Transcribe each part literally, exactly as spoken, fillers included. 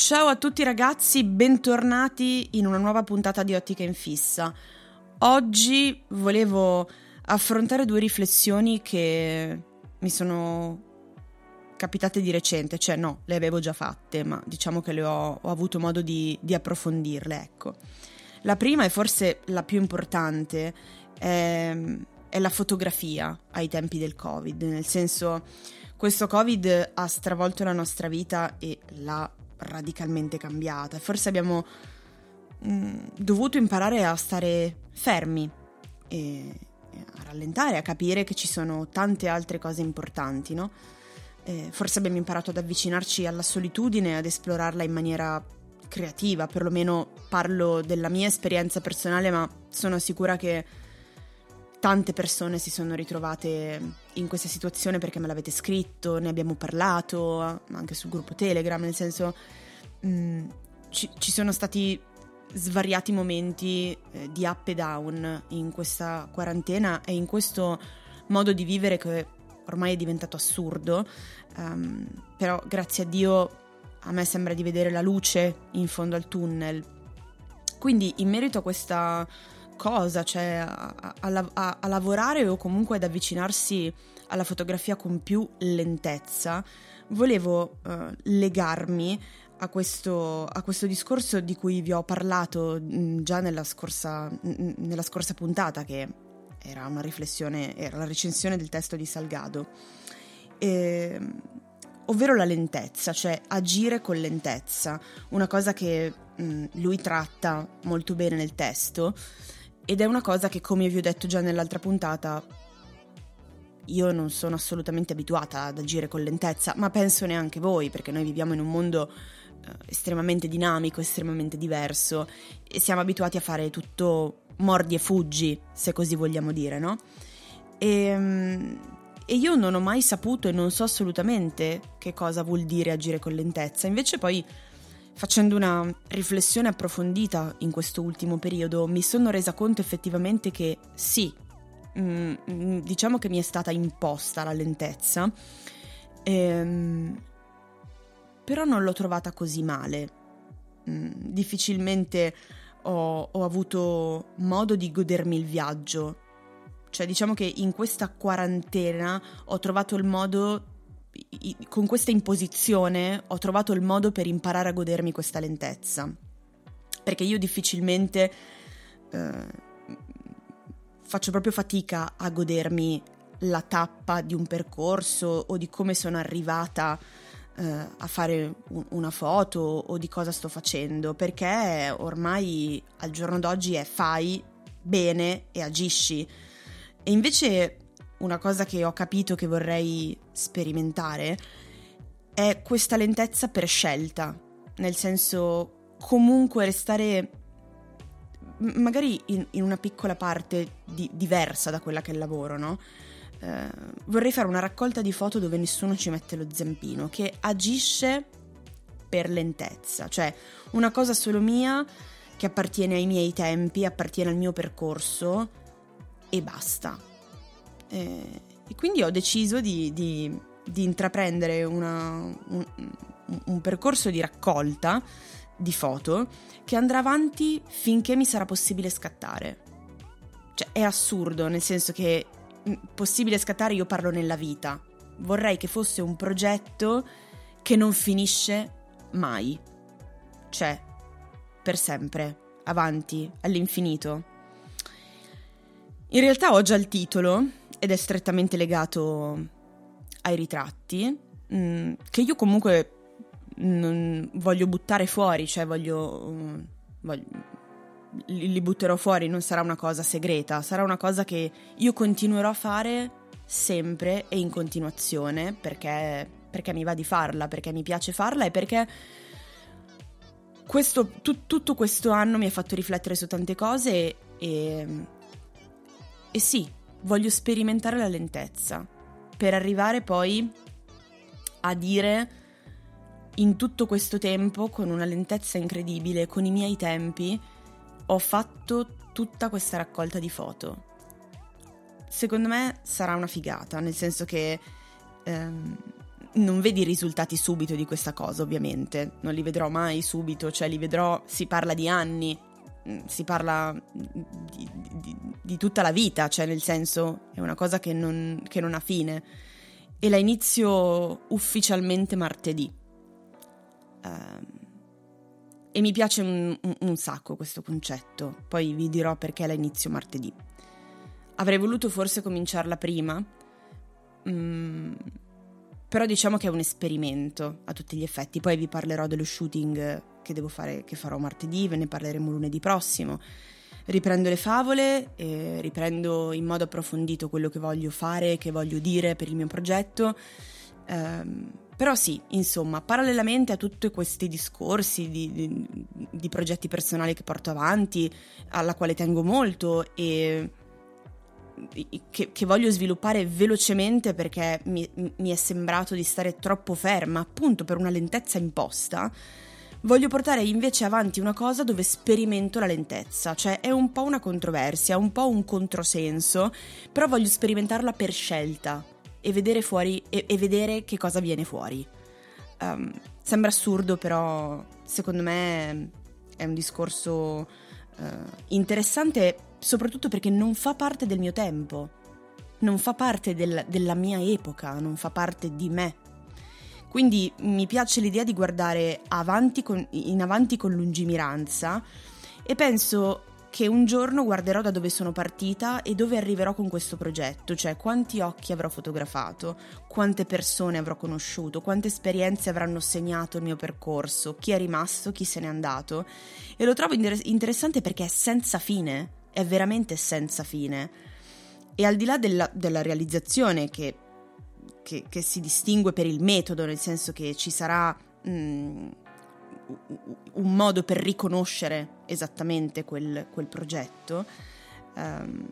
Ciao a tutti ragazzi, bentornati in una nuova puntata di Ottica in Fissa. Oggi volevo affrontare due riflessioni che mi sono capitate di recente, cioè no, le avevo già fatte, ma diciamo che le ho, ho avuto modo di, di approfondirle, ecco. La prima e forse la più importante è, è la fotografia ai tempi del Covid, nel senso, questo Covid ha stravolto la nostra vita e l'ha radicalmente cambiata. Forse abbiamo mh, dovuto imparare a stare fermi e, e a rallentare, a capire che ci sono tante altre cose importanti, no? Eh, forse abbiamo imparato ad avvicinarci alla solitudine, ad esplorarla in maniera creativa, perlomeno parlo della mia esperienza personale, ma sono sicura che tante persone si sono ritrovate in questa situazione perché me l'avete scritto, ne abbiamo parlato anche sul gruppo Telegram, nel senso mh, ci, ci sono stati svariati momenti eh, di up e down in questa quarantena e in questo modo di vivere che ormai è diventato assurdo, um, però grazie a Dio a me sembra di vedere la luce in fondo al tunnel. Quindi in merito a questa cosa, cioè a, a, a, a lavorare o comunque ad avvicinarsi alla fotografia con più lentezza, volevo uh, legarmi a questo, a questo discorso di cui vi ho parlato mh, già nella scorsa, mh, nella scorsa puntata, che era una riflessione, era la recensione del testo di Salgado, e, ovvero la lentezza, cioè agire con lentezza, una cosa che mh, lui tratta molto bene nel testo. Ed è una cosa che, come vi ho detto già nell'altra puntata, io non sono assolutamente abituata ad agire con lentezza, ma penso neanche voi, perché noi viviamo in un mondo eh, estremamente dinamico, estremamente diverso, e siamo abituati a fare tutto mordi e fuggi, se così vogliamo dire, no? E, e io non ho mai saputo e non so assolutamente che cosa vuol dire agire con lentezza. Invece poi, facendo una riflessione approfondita in questo ultimo periodo, mi sono resa conto effettivamente che sì, mh, diciamo che mi è stata imposta la lentezza, ehm, però non l'ho trovata così male. Mh, difficilmente ho, ho avuto modo di godermi il viaggio. Cioè diciamo che in questa quarantena ho trovato il modo, con questa imposizione ho trovato il modo per imparare a godermi questa lentezza, perché io difficilmente eh, faccio proprio fatica a godermi la tappa di un percorso o di come sono arrivata eh, a fare un, una foto o di cosa sto facendo, perché ormai al giorno d'oggi è fai bene e agisci. E invece una cosa che ho capito che vorrei sperimentare è questa lentezza per scelta, nel senso comunque restare magari in, in una piccola parte di, diversa da quella che è il lavoro, no? Eh, vorrei fare una raccolta di foto dove nessuno ci mette lo zampino, che agisce per lentezza, cioè una cosa solo mia che appartiene ai miei tempi, appartiene al mio percorso e basta. E, e quindi ho deciso di, di, di intraprendere una, un, un percorso di raccolta di foto che andrà avanti finché mi sarà possibile scattare. Cioè è assurdo, nel senso che possibile scattare io parlo nella vita. Vorrei che fosse un progetto che non finisce mai, cioè per sempre, avanti, all'infinito. In realtà ho già il titolo ed è strettamente legato ai ritratti, mh, che io comunque non voglio buttare fuori, cioè voglio, uh, voglio li, li butterò fuori, non sarà una cosa segreta, sarà una cosa che io continuerò a fare sempre e in continuazione, perché, perché mi va di farla, perché mi piace farla e perché questo, tu, tutto questo anno mi ha fatto riflettere su tante cose e, e sì, voglio sperimentare la lentezza per arrivare poi a dire in tutto questo tempo, con una lentezza incredibile, con i miei tempi, ho fatto tutta questa raccolta di foto. Secondo me sarà una figata, nel senso che ehm, non vedi i risultati subito di questa cosa, ovviamente, non li vedrò mai subito, cioè li vedrò, si parla di anni, si parla di, di, di tutta la vita, cioè nel senso è una cosa che non, che non ha fine, e la inizio ufficialmente martedì. Uh, e mi piace un, un, un sacco questo concetto, poi vi dirò perché la inizio martedì. Avrei voluto forse cominciarla prima, mm, però diciamo che è un esperimento a tutti gli effetti. Poi vi parlerò dello shooting che devo fare, che farò martedì, ve ne parleremo lunedì prossimo. Riprendo le favole, e riprendo in modo approfondito quello che voglio fare, che voglio dire per il mio progetto. Um, però sì, insomma, parallelamente a tutti questi discorsi di, di, di progetti personali che porto avanti, alla quale tengo molto e Che, che voglio sviluppare velocemente perché mi, mi è sembrato di stare troppo ferma, appunto per una lentezza imposta, voglio portare invece avanti una cosa dove sperimento la lentezza, cioè è un po' una controversia, un po' un controsenso, però voglio sperimentarla per scelta e vedere fuori e, e vedere che cosa viene fuori. Um, sembra assurdo, però secondo me è un discorso uh, interessante, soprattutto perché non fa parte del mio tempo, non fa parte del, della mia epoca, non fa parte di me. Quindi mi piace l'idea di guardare avanti con, in avanti con lungimiranza e penso che un giorno guarderò da dove sono partita e dove arriverò con questo progetto, cioè quanti occhi avrò fotografato, quante persone avrò conosciuto, quante esperienze avranno segnato il mio percorso, chi è rimasto, chi se n'è andato. E lo trovo inter- interessante perché è senza fine. È veramente senza fine, e al di là della, della realizzazione che, che, che si distingue per il metodo, nel senso che ci sarà mm, un modo per riconoscere esattamente quel, quel progetto, um,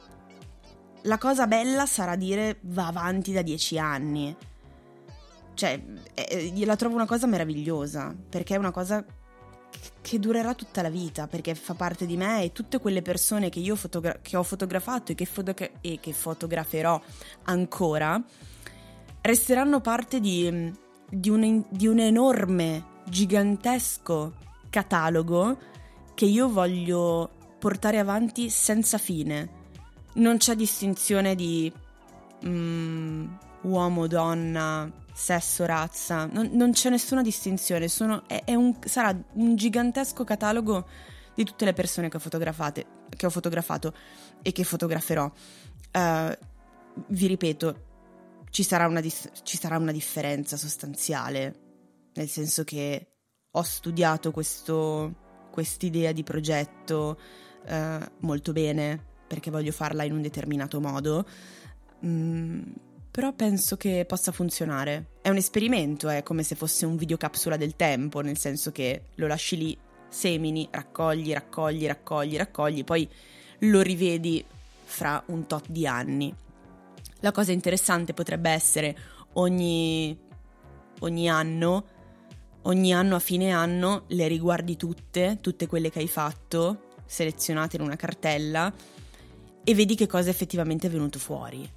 la cosa bella sarà dire va avanti da dieci anni, cioè eh, la trovo una cosa meravigliosa, perché è una cosa che durerà tutta la vita, perché fa parte di me, e tutte quelle persone che io fotogra- che ho fotografato e che, fotogra- e che fotograferò ancora resteranno parte di, di, un, di un enorme, gigantesco catalogo che io voglio portare avanti senza fine. Non c'è distinzione di mm, uomo, donna, sesso, razza, non, non c'è nessuna distinzione, sono, è, è un, sarà un gigantesco catalogo di tutte le persone che ho fotografate, che ho fotografato e che fotograferò. Uh, vi ripeto, ci sarà una dis- ci sarà una differenza sostanziale, nel senso che ho studiato questo quest'idea di progetto uh, molto bene, perché voglio farla in un determinato modo. Mm, però penso che possa funzionare. È un esperimento, è come se fosse un videocapsula del tempo, nel senso che lo lasci lì, semini, raccogli, raccogli, raccogli, raccogli, poi lo rivedi fra un tot di anni. La cosa interessante potrebbe essere ogni, ogni anno, ogni anno a fine anno le riguardi tutte, tutte quelle che hai fatto, selezionate in una cartella, e vedi che cosa effettivamente è venuto fuori.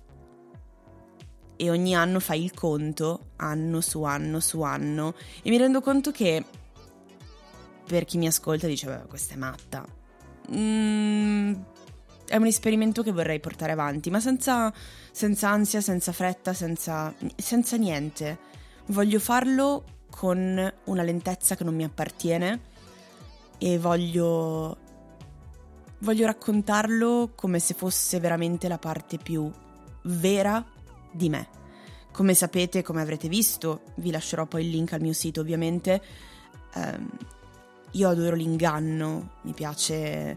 E ogni anno fai il conto, anno su anno su anno, e mi rendo conto che per chi mi ascolta dice beh, questa è matta. Mm, è un esperimento che vorrei portare avanti, ma senza, senza ansia, senza fretta, senza, senza niente. Voglio farlo con una lentezza che non mi appartiene e voglio, voglio raccontarlo come se fosse veramente la parte più vera di me. Come sapete, come avrete visto, vi lascerò poi il link al mio sito ovviamente, ehm, io adoro l'inganno, mi piace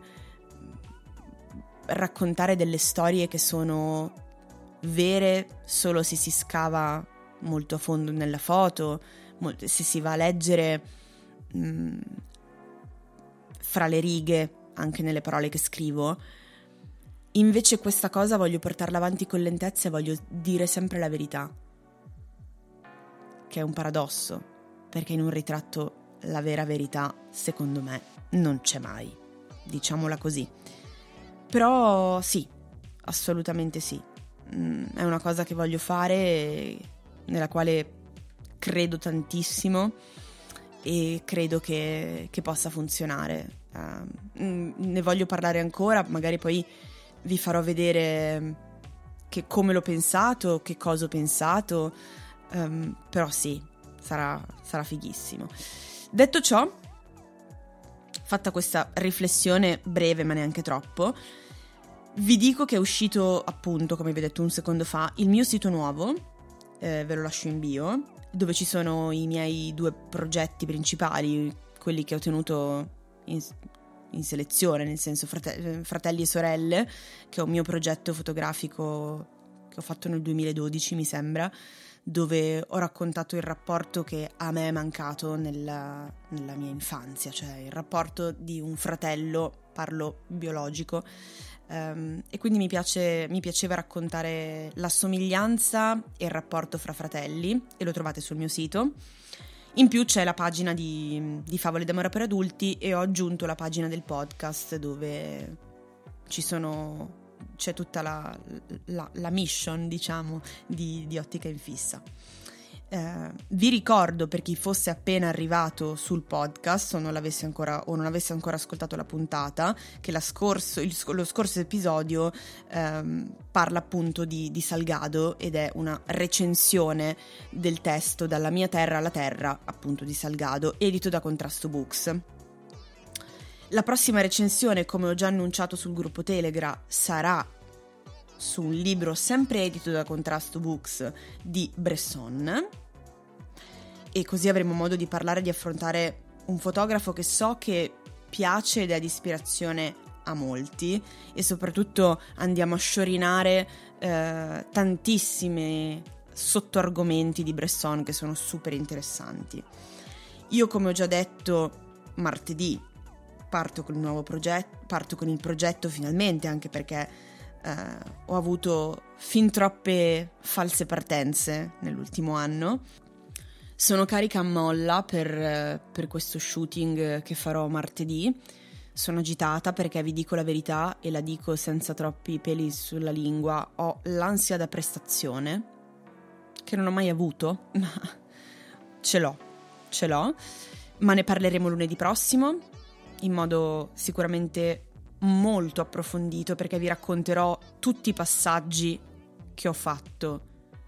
raccontare delle storie che sono vere solo se si scava molto a fondo nella foto, se si va a leggere mh, fra le righe anche nelle parole che scrivo. Invece questa cosa voglio portarla avanti con lentezza e voglio dire sempre la verità, che è un paradosso, perché in un ritratto la vera verità, secondo me, non c'è mai, diciamola così. Però sì, assolutamente sì, mm, è una cosa che voglio fare, nella quale credo tantissimo e credo che, che possa funzionare. Uh, ne voglio parlare ancora, magari poi vi farò vedere che come l'ho pensato, che cosa ho pensato, um, però sì, sarà, sarà fighissimo. Detto ciò, fatta questa riflessione breve ma neanche troppo, vi dico che è uscito appunto, come vi ho detto un secondo fa, il mio sito nuovo, eh, ve lo lascio in bio, dove ci sono i miei due progetti principali, quelli che ho tenuto in, in selezione, nel senso frate- Fratelli e Sorelle, che è un mio progetto fotografico che ho fatto nel duemiladodici, mi sembra, dove ho raccontato il rapporto che a me è mancato nella, nella mia infanzia, cioè il rapporto di un fratello, parlo biologico, um, e quindi mi piace, mi piaceva raccontare la somiglianza e il rapporto fra fratelli, e lo trovate sul mio sito. In più c'è la pagina di, di Favole d'amore per adulti, e ho aggiunto la pagina del podcast dove ci sono... c'è tutta la, la, la mission, diciamo, di, di Ottica in Fissa. Eh, vi ricordo, per chi fosse appena arrivato sul podcast o non l'avesse ancora o non avesse ancora ascoltato la puntata, che la scorso, il, lo scorso episodio ehm, parla appunto di, di Salgado, ed è una recensione del testo Dalla mia terra alla terra, appunto di Salgado, edito da Contrasto Books. La prossima recensione, come ho già annunciato sul gruppo Telegram, sarà su un libro sempre edito da Contrasto Books di Bresson, e così avremo modo di parlare, di affrontare un fotografo che so che piace ed è di ispirazione a molti, e soprattutto andiamo a sciorinare eh, tantissimi sottoargomenti di Bresson che sono super interessanti. Io, come ho già detto, martedì parto con il nuovo progetto, parto con il progetto finalmente, anche perché eh, ho avuto fin troppe false partenze nell'ultimo anno. Sono carica a molla per, per questo shooting che farò martedì. Sono agitata perché, vi dico la verità e la dico senza troppi peli sulla lingua, ho l'ansia da prestazione, che non ho mai avuto, ma ce l'ho, ce l'ho, ma ne parleremo lunedì prossimo, in modo sicuramente molto approfondito, perché vi racconterò tutti i passaggi che ho fatto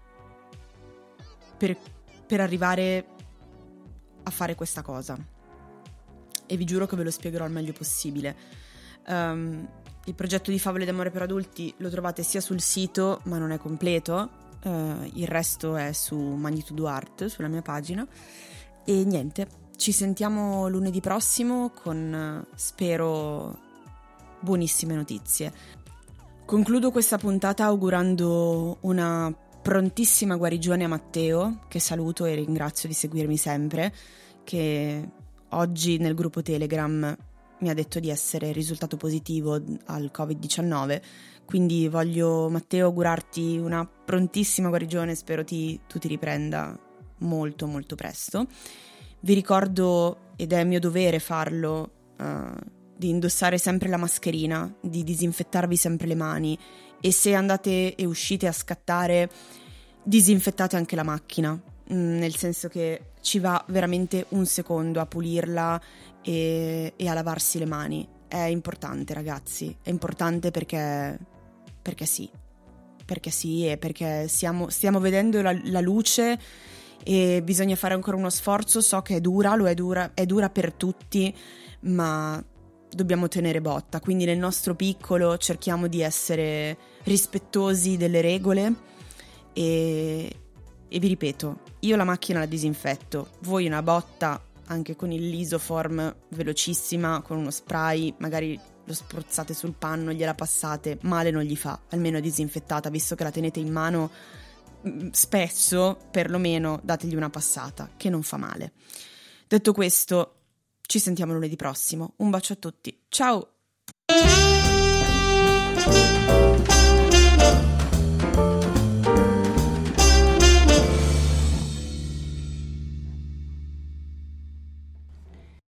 per, per arrivare a fare questa cosa, e vi giuro che ve lo spiegherò al meglio possibile. Um, il progetto di Favole d'amore per adulti lo trovate sia sul sito, ma non è completo, uh, il resto è su Magnitudo Art, sulla mia pagina, e niente. Ci sentiamo lunedì prossimo con, spero, buonissime notizie. Concludo questa puntata augurando una prontissima guarigione a Matteo, che saluto e ringrazio di seguirmi sempre, che oggi nel gruppo Telegram mi ha detto di essere risultato positivo al covid diciannove, quindi voglio, Matteo, augurarti una prontissima guarigione, spero ti, tu ti riprenda molto molto presto. Vi ricordo, ed è mio dovere farlo, uh, di indossare sempre la mascherina, di disinfettarvi sempre le mani, e se andate e uscite a scattare, disinfettate anche la macchina, mh, nel senso che ci va veramente un secondo a pulirla e, e a lavarsi le mani. È importante, ragazzi, è importante perché, perché sì, perché sì, e perché siamo, stiamo vedendo la, la luce, e bisogna fare ancora uno sforzo. So che è dura, lo è dura, è dura per tutti, ma dobbiamo tenere botta, quindi nel nostro piccolo cerchiamo di essere rispettosi delle regole, e, e vi ripeto, io la macchina la disinfetto, voi una botta anche con il Lisoform velocissima, con uno spray, magari lo spruzzate sul panno, gliela passate, male non gli fa, almeno è disinfettata, visto che la tenete in mano spesso, perlomeno dategli una passata, che non fa male. Detto questo, ci sentiamo lunedì prossimo. Un bacio a tutti. Ciao!